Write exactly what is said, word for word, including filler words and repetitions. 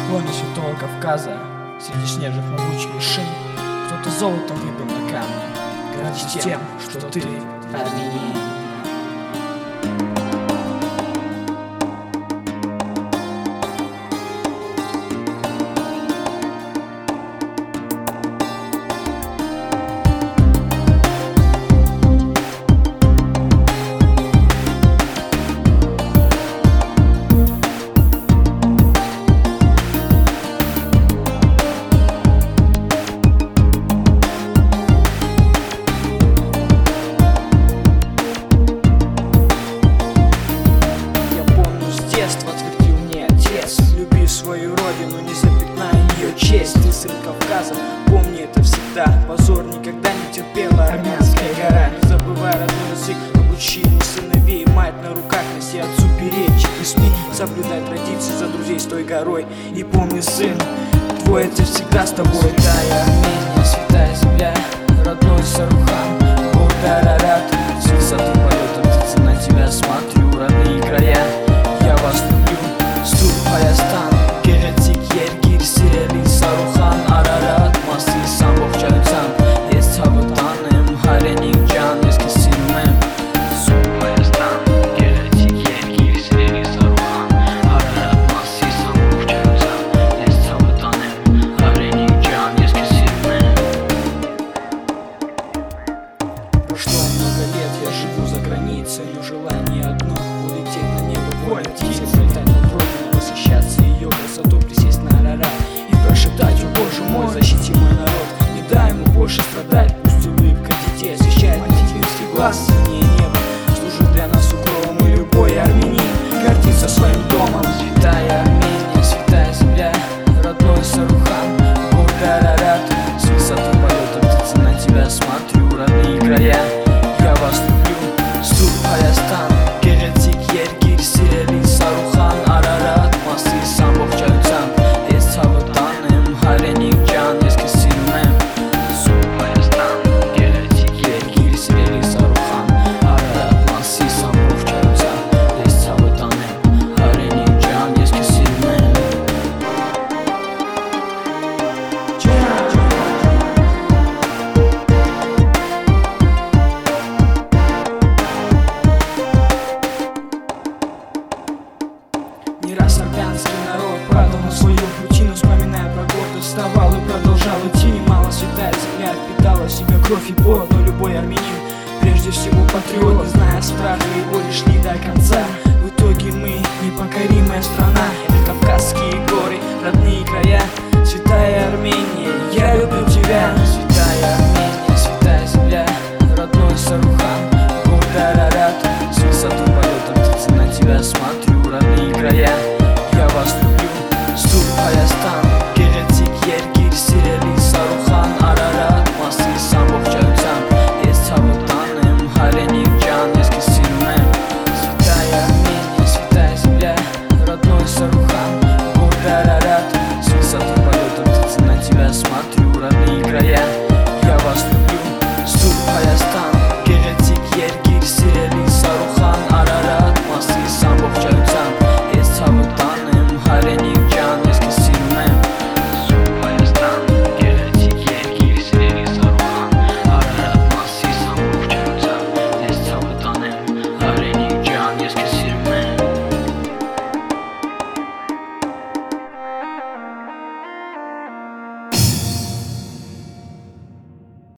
склоне Святого Кавказа, среди снежных могучих вершин, кто-то золотом выбил на камне. Гордись тем, что ты армянин. Свою родину, не запятнай ее честь. Ты сын Кавказа, помни это всегда. Позор никогда не терпела армянская гора. Не забывай родной язык, обучи ему сыновей. Мать на руках, носи отцу перечь. Не смей соблюдай традиции, за друзей с той горой. И помни, сын, твой отец всегда с тобой. Святая Армения, святая земля, родной Сарухан, Бог Дарарат. С высоты полета птицы на тебя смотрю, родные края, я вас люблю. Сур Hayastan, Gelecek yer girsireli Saruhan Ararat, Masi Samboh Çağıtan, Yes Havutanım, Halenik can eskisilmem. Sur Hayastan, Gelecek yer girsireli Saruhan Ararat, Masi Samboh Çağıtan, Yes Havutanım, Halenik can eskisilmem. Прошло много лет, я живу за границей, но желание одно — улететь на небо, воля птицы, пролетать над родиной, восхищаться ее красотой, присесть на Арарат и прошептать: о Боже мой, защити мой народ, не дай ему больше страдать. Пусть улыбка детей освещает материнский глаз, синее небо служит для нас укровом, и любой армянин гордится своим домом. Святая Армения, святая земля, родной Сарухан, Бог Дарарат. С высоты полета птицы на тебя смотрю, родные края, я вас люблю. Сур Hayastan, Gelecek yer girsireli Saruhan Ararat, Masi Samboh Çağıtan, Yes Havutanım, Halenik can eskisilmem. Sur Hayastan, Gelecek yer girsireli Saruhan Ararat, Masi Samboh Çağıtan, Yes Havutanım, Halenik can eskisilmem. Не раз армянский народ падал на свою путину, вспоминая про гордость, вставал и продолжал идти. Немало святая земля впитала в себя кровь и пот, но любой армянин прежде всего патриот. Не зная страха и боли, шли до конца. В итоге мы непокоримая страна. Это Кавказские горы, родные края,